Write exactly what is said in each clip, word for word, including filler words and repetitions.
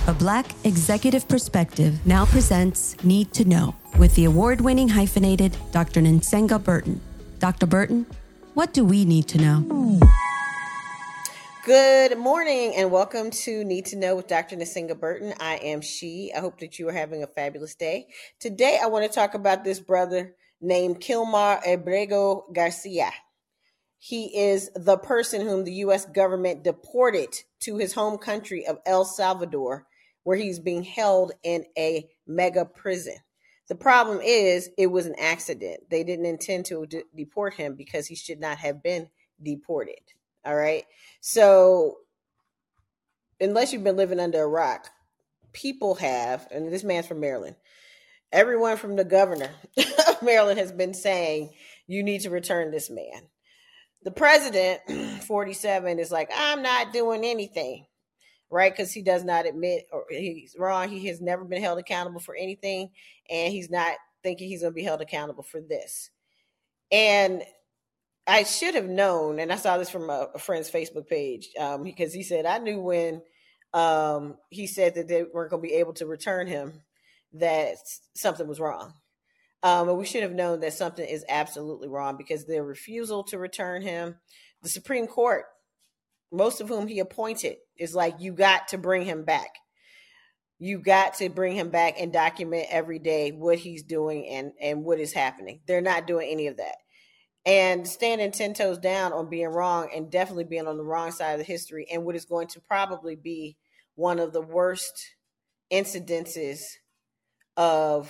A Black executive perspective now presents Need to Know with the award-winning hyphenated Doctor Nsenga Burton. Doctor Burton, what do we need to know? Good morning and welcome to Need to Know with Doctor Nsenga Burton. I am she. I hope that you are having a fabulous day. Today I want to talk about this brother named Kilmar Abrego Garcia. He is the person whom the U S government deported to his home country of El Salvador, where he's being held in a mega prison. The problem is it was an accident. They didn't intend to de- deport him because he should not have been deported. All right. So unless you've been living under a rock, people have, and this man's from Maryland, everyone from the governor of Maryland has been saying, you need to return this man. The president, forty-seven, is like, I'm not doing anything, right? Because he does not admit or he's wrong. He has never been held accountable for anything, and he's not thinking he's going to be held accountable for this. And I should have known, and I saw this from a, a friend's Facebook page, um, because he said, I knew when um, he said that they weren't going to be able to return him, that something was wrong. Um, and we should have known that something is absolutely wrong because their refusal to return him, the Supreme Court, most of whom he appointed, is like, you got to bring him back. You got to bring him back and document every day what he's doing and, and what is happening. They're not doing any of that. And standing ten toes down on being wrong and definitely being on the wrong side of the history and what is going to probably be one of the worst incidences of,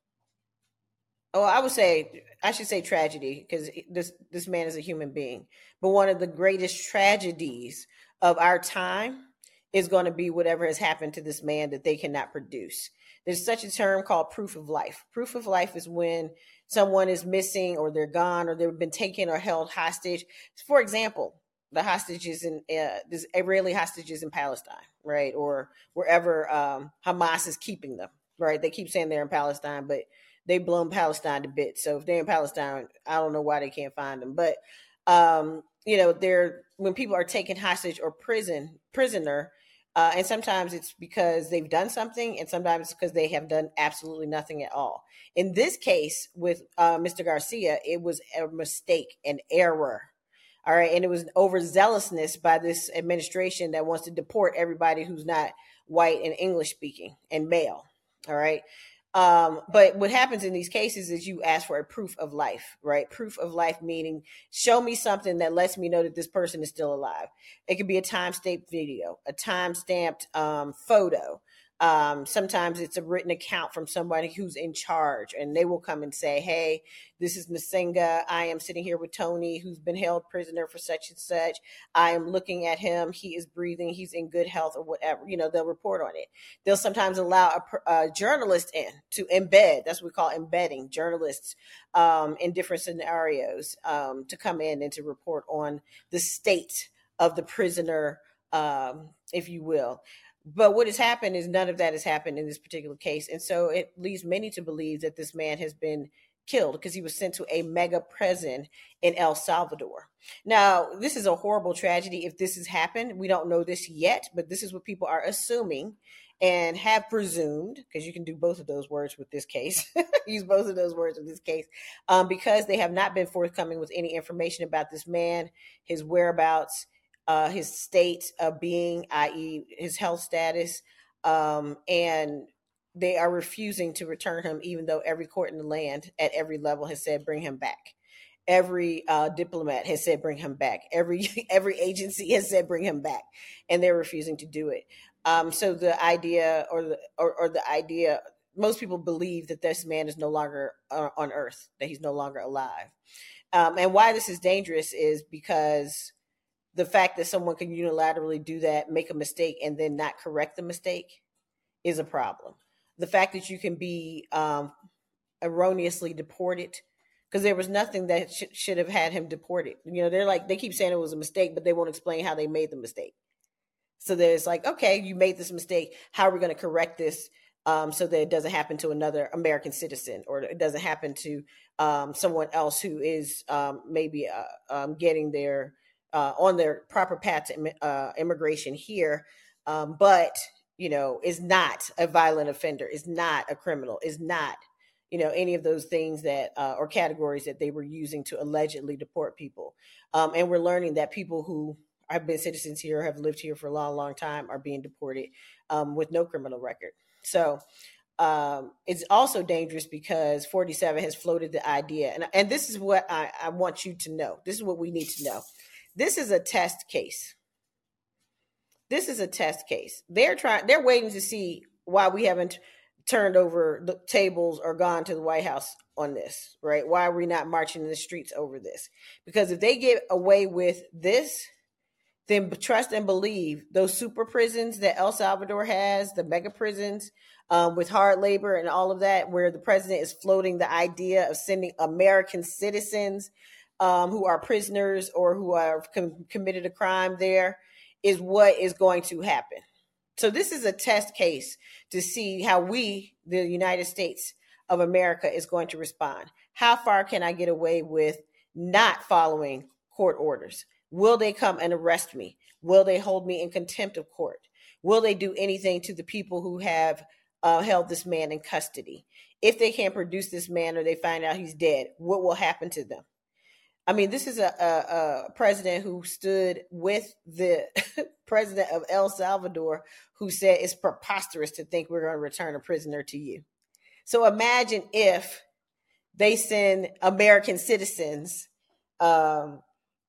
oh, I would say, I should say tragedy, because this, this man is a human being. But one of the greatest tragedies of our time is going to be whatever has happened to this man that they cannot produce. There's such a term called proof of life. Proof of life is when someone is missing or they're gone or they've been taken or held hostage. For example, the hostages in uh, this Israeli hostages in Palestine, right? Or wherever um, Hamas is keeping them, right? They keep saying they're in Palestine, but they've blown Palestine to bits. So if they're in Palestine, I don't know why they can't find them. But, um, you know, they're when people are taken hostage or prison prisoner, uh, and sometimes it's because they've done something, and sometimes it's because they have done absolutely nothing at all. In this case with uh, Mister Garcia, it was a mistake, an error. All right. And it was overzealousness by this administration that wants to deport everybody who's not white and English speaking and male. All right. Um, but what happens in these cases is you ask for a proof of life, right? Proof of life, meaning show me something that lets me know that this person is still alive. It could be a time-stamped video, a time-stamped um, photo. Um, sometimes it's a written account from somebody who's in charge, and they will come and say, hey, this is Nsenga. I am sitting here with Tony, who's been held prisoner for such and such. I am looking at him. He is breathing. He's in good health or whatever. You know, they'll report on it. They'll sometimes allow a, a journalist in to embed. That's what we call embedding journalists um, in different scenarios um, to come in and to report on the state of the prisoner, um, if you will. But what has happened is none of that has happened in this particular case. And so it leads many to believe that this man has been killed because he was sent to a mega prison in El Salvador. Now, this is a horrible tragedy if this has happened. We don't know this yet, but this is what people are assuming and have presumed, because you can do both of those words with this case, use both of those words with this case, um, because they have not been forthcoming with any information about this man, his whereabouts, Uh, his state of being, that is his health status, um, and they are refusing to return him, even though every court in the land at every level has said, bring him back. Every uh, diplomat has said, bring him back. Every every agency has said, bring him back, and they're refusing to do it. Um, so the idea or the, or, or the idea, most people believe that this man is no longer uh, on earth, that he's no longer alive. Um, and why this is dangerous is because the fact that someone can unilaterally do that, make a mistake, and then not correct the mistake is a problem. The fact that you can be um, erroneously deported, because there was nothing that sh- should have had him deported. You know, they're like, they keep saying it was a mistake, but they won't explain how they made the mistake. So there's like, okay, you made this mistake. How are we going to correct this um, so that it doesn't happen to another American citizen, or it doesn't happen to um, someone else who is um, maybe uh, um, getting their Uh, on their proper path to uh, immigration here, um, but you know, is not a violent offender, is not a criminal, is not, you know, any of those things that uh, or categories that they were using to allegedly deport people. Um, and we're learning that people who have been citizens here, have lived here for a long, long time, are being deported um, with no criminal record. So um, it's also dangerous because forty-seven has floated the idea, and and this is what I, I want you to know. This is what we need to know. This is a test case. This is a test case. They're trying. They're waiting to see why we haven't turned over the tables or gone to the White House on this, right? Why are we not marching in the streets over this? Because if they get away with this, then trust and believe those super prisons that El Salvador has, the mega prisons um, with hard labor and all of that, where the president is floating the idea of sending American citizens um, who are prisoners or who have com- committed a crime there, is what is going to happen. So this is a test case to see how we, the United States of America, is going to respond. How far can I get away with not following court orders? Will they come and arrest me? Will they hold me in contempt of court? Will they do anything to the people who have uh, held this man in custody? If they can't produce this man or they find out he's dead, what will happen to them? I mean, this is a, a, a president who stood with the president of El Salvador, who said it's preposterous to think we're going to return a prisoner to you. So imagine if they send American citizens um,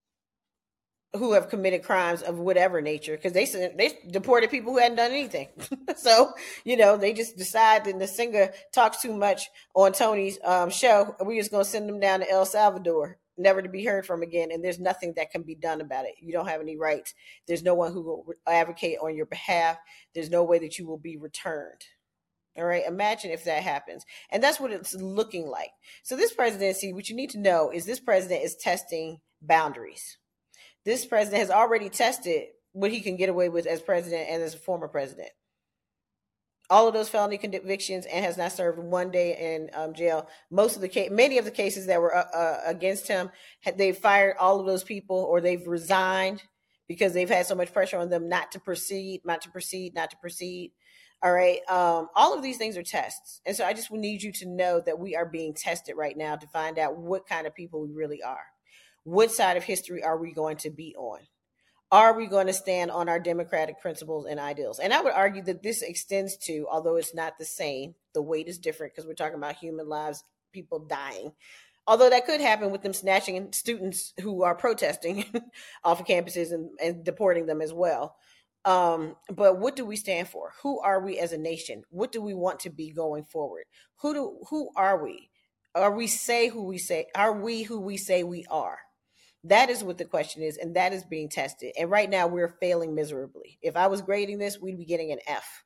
who have committed crimes of whatever nature, because they they deported people who hadn't done anything. So, you know, they just decide that Nsinga talks too much on Tony's um, show. We're just going to send them down to El Salvador, never to be heard from again. And there's nothing that can be done about it. You don't have any rights. There's no one who will advocate on your behalf. There's no way that you will be returned. All right. Imagine if that happens. And that's what it's looking like. So this presidency, what you need to know is this president is testing boundaries. This president has already tested what he can get away with as president and as a former president. All of those felony convictions, and has not served one day in um, jail. Most of the case, many of the cases that were uh, uh, against him, had they fired all of those people, or they've resigned because they've had so much pressure on them not to proceed, not to proceed, not to proceed. All right. Um, all of these things are tests. And so I just need you to know that we are being tested right now to find out what kind of people we really are. What side of history are we going to be on? Are we going to stand on our democratic principles and ideals? And I would argue that this extends to, although it's not the same, the weight is different because we're talking about human lives, people dying. Although that could happen with them snatching students who are protesting off of campuses and, and deporting them as well. Um, but what do we stand for? Who are we as a nation? What do we want to be going forward? Who do, who are we? Are we say who we say? Are we who we say we are? That is what the question is, and that is being tested. And right now, we're failing miserably. If I was grading this, we'd be getting an F.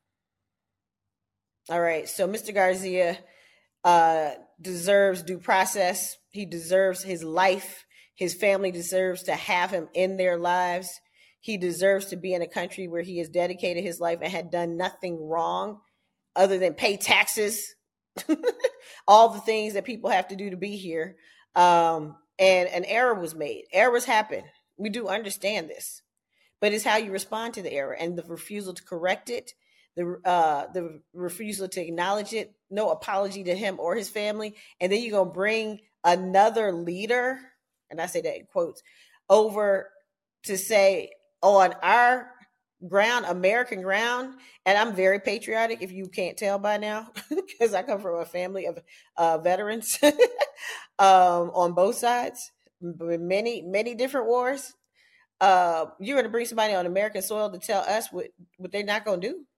All right, so Mister Garcia uh, deserves due process. He deserves his life. His family deserves to have him in their lives. He deserves to be in a country where he has dedicated his life and had done nothing wrong other than pay taxes, all the things that people have to do to be here. Um, And an error was made. Errors happen. We do understand this, but it's how you respond to the error and the refusal to correct it, the uh, the refusal to acknowledge it, no apology to him or his family, and then you're gonna bring another leader, and I say that in quotes, over to say on our ground, American ground, and I'm very patriotic, if you can't tell by now, because I come from a family of uh, veterans um, on both sides, many, many different wars. Uh, you're going to bring somebody on American soil to tell us what, what they're not going to do?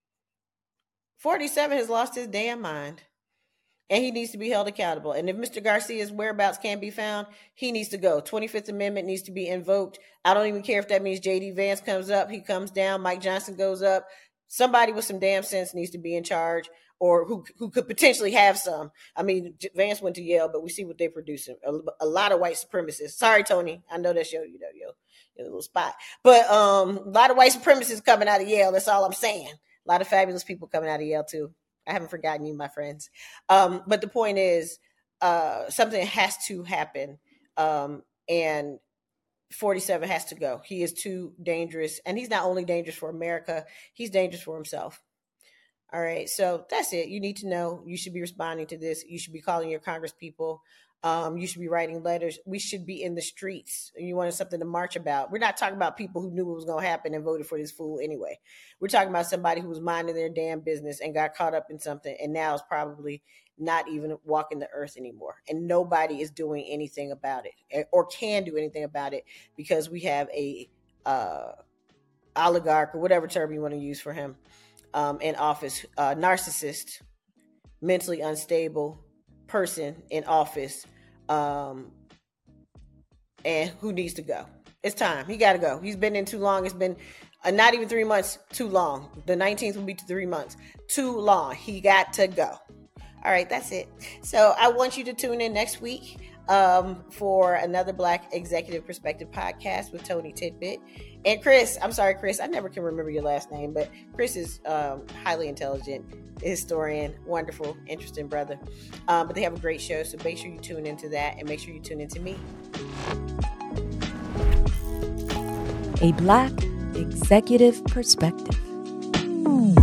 forty-seven has lost his damn mind, and he needs to be held accountable. And if Mister Garcia's whereabouts can't be found, he needs to go. twenty-fifth Amendment needs to be invoked. I don't even care if that means J D Vance comes up, he comes down, Mike Johnson goes up. Somebody with some damn sense needs to be in charge, or who who could potentially have some. I mean, Vance went to Yale, but we see what they're producing. A, a lot of white supremacists. Sorry, Tony. I know that's your, you know, your, your little spot. But um, a lot of white supremacists coming out of Yale. That's all I'm saying. A lot of fabulous people coming out of Yale, too. I haven't forgotten you, my friends. Um, but the point is, uh, something has to happen. Um, and forty-seven has to go. He is too dangerous. And he's not only dangerous for America, he's dangerous for himself. All right. So that's it. You need to know. You should be responding to this. You should be calling your Congress people. Um, you should be writing letters. We should be in the streets. You wanted something to march about. We're not talking about people who knew what was going to happen and voted for this fool anyway. We're talking about somebody who was minding their damn business and got caught up in something and now is probably not even walking the earth anymore. And nobody is doing anything about it or can do anything about it because we have a uh, oligarch or whatever term you want to use for him um, in office, uh, narcissist, mentally unstable person in office, um, and who needs to go. It's time. He got to go. He's been in too long. It's been uh, not even three months, too long. The nineteenth will be three months. Too long. He got to go. All right, that's it. So I want you to tune in next week um, for another Black Executive Perspective podcast with Tony Tidbit. And Chris, I'm sorry, Chris, I never can remember your last name, but Chris is um, highly intelligent, historian, wonderful, interesting brother. Um, but they have a great show, so make sure you tune into that and make sure you tune into me. A Black Executive Perspective.